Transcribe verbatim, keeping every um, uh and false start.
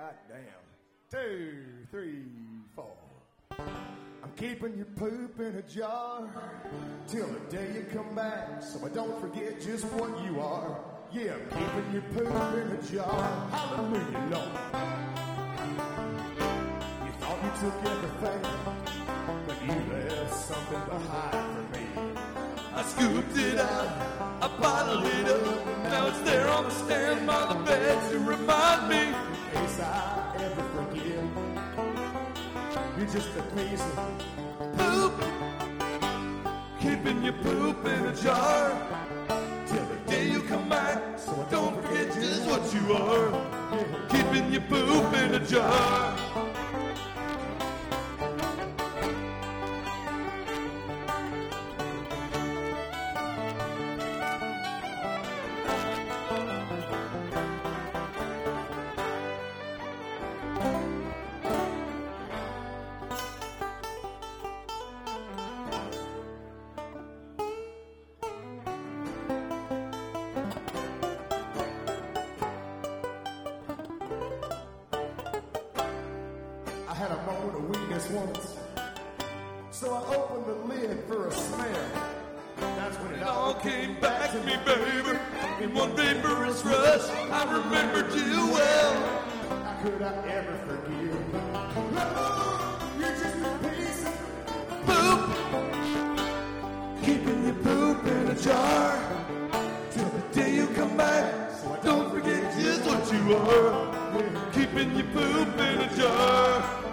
Goddamn. Two, three, four. I'm keeping your poop in a jar till the day you come back, so I don't forget just what you are. Yeah, I'm keeping your poop in a jar. Hallelujah, Lord. You thought you took everything, but you left something behind for me. I scooped it out, I bottled it up. Now it's there on the stand by the bed to remind me. In case I ever forget, you're just a piece of poop. Keeping your poop in a jar till the day you come back, so I don't forget just what you are. Keeping your poop in a jar. I had a moment of weakness once, so I opened the lid for a smell. That's when it, It all came back to me, baby. In one vaporous rush, I remembered you well. How could I ever forgive? Lord, you're just a piece of Poop. Keeping your poop in a jar till the day you come back, so I don't forget just what you are. Keeping your poop in a jar.